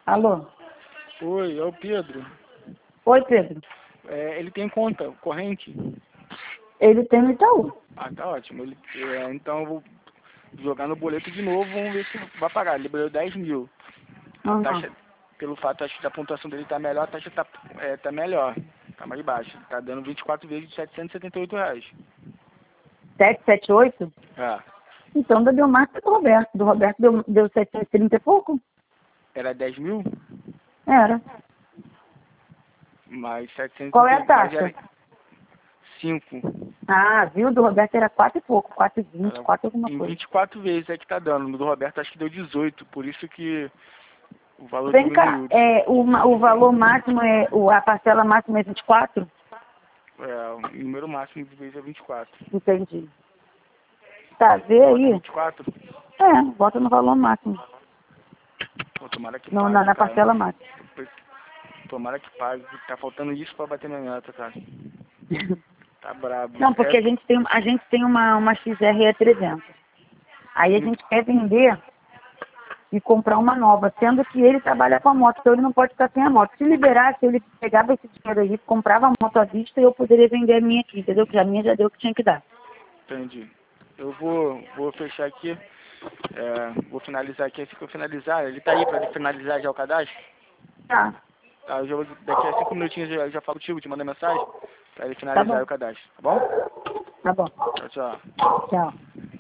Alô? Oi, é o Pedro. Oi, Pedro. Ele tem conta corrente? Ele tem no Itaú. Ah, tá ótimo. Então eu vou jogar no boleto de novo, vamos ver se vai pagar. Ele liberou 10 mil. A Uhum. taxa, pelo fato acho que a pontuação dele tá melhor, a taxa tá melhor. Tá mais baixa. Tá dando 24 vezes de R$ 778. 778? Ah, Então, da Belmarque é do Roberto. Do Roberto deu 730 e pouco? era 10 mil, Era. mais Qual é a 730, mas taxa? era 5. Ah, viu? Do Roberto era 4 e pouco. 4,20, Era 4 alguma em coisa. 24 vezes é que tá dando. No do Roberto acho que deu 18, por isso que o valor Vem cá, diminuiu. o valor máximo a parcela máxima é 24? O número máximo de vezes é 24. Entendi. Tá, vê Bota aí. 24? Bota no valor máximo. Pô, tomara que Não, pague, na cara. parcela máxima. Tomara que pague. Tá faltando isso pra bater minha meta, cara. Tá brabo. Não, porque a gente tem uma XR 300. Aí a gente quer vender e comprar uma nova, sendo que ele trabalha com a moto, então ele não pode ficar sem a moto. Se liberasse, ele pegava esse dinheiro aí, comprava a moto à vista e eu poderia vender a minha aqui, entendeu? Que a minha já deu o que tinha que dar. Entendi. Eu vou fechar aqui. Vou finalizar aqui. Assim que eu finalizar, ele tá aí pra finalizar já o cadastro? Tá, Tá, daqui a 5 minutinhos eu já falo contigo, te mando mensagem pra ele tá finalizar bom, o cadastro, tá bom? tá bom. Tchau, tchau. Tchau.